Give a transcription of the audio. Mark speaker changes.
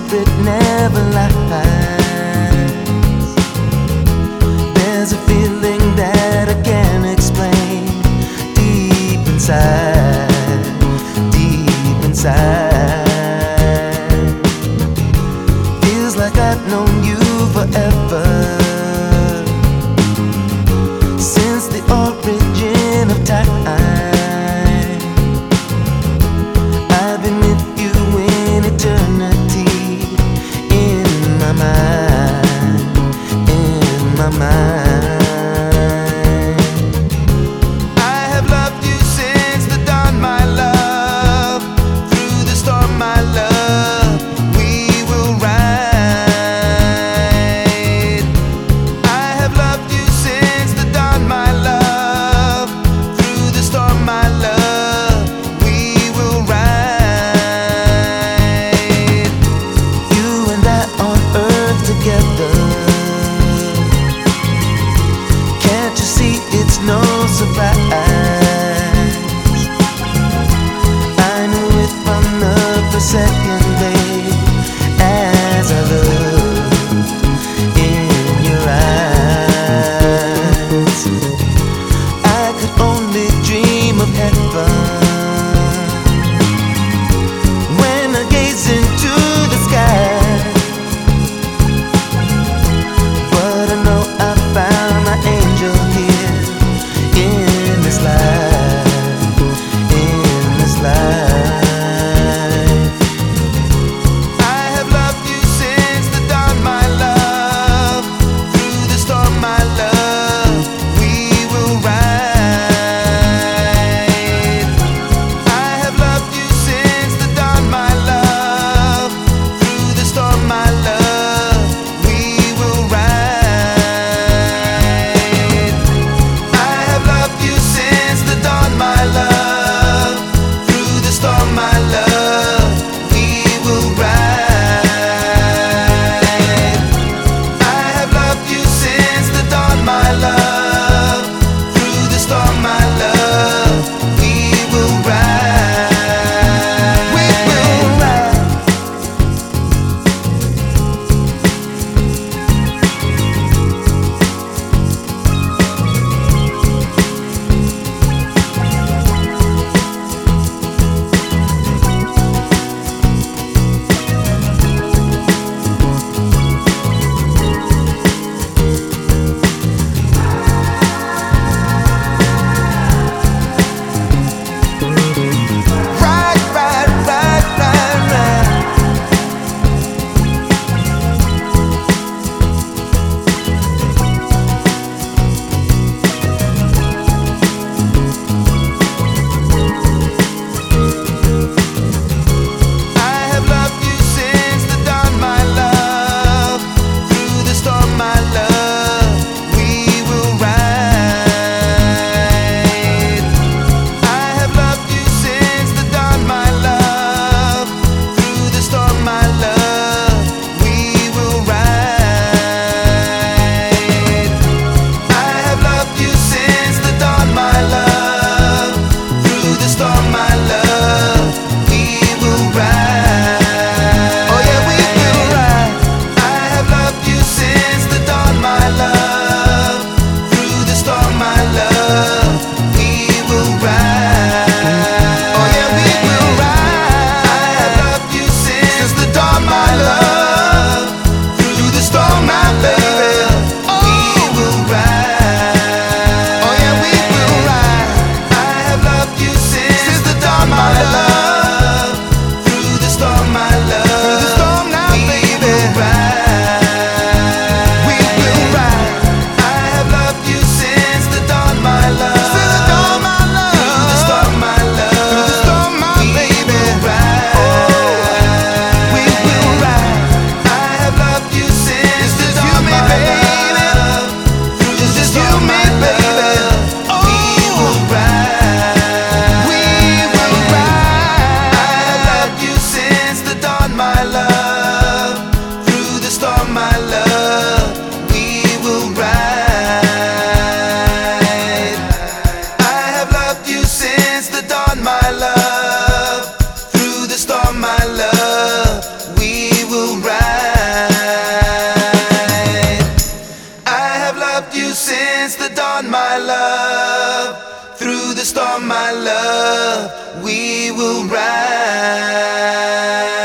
Speaker 1: secret never lies. There's a feeling that I can't explain deep inside, deep inside. Feels like I've known you forever, since the origin of time. I've been with you in eternity, in my mind, in my mind. I have loved you since the dawn, my love. Through the storm, my love, we will ride. I have loved you since the dawn, my love. Through the storm, my love, we will ride. You and I on earth together. Can't you see it's no surprise? I knew it from the first second, babe, as I looked in your eyes. I could only dream of heaven when I gaze into the sky. But I know I found my angel here in this life, in this life. I have loved you since the dawn, my love. Through the storm, my love, we will ride. I have loved you since the dawn, my love. Through the storm, my love, we will ride. I have loved you since the dawn, my love. Through the storm, my love, we will ride. I have loved you since the dawn, my love. Through the storm, my love, we will ride. We will ride. loved you since the dawn, my love. Through the storm, my love, we will ride.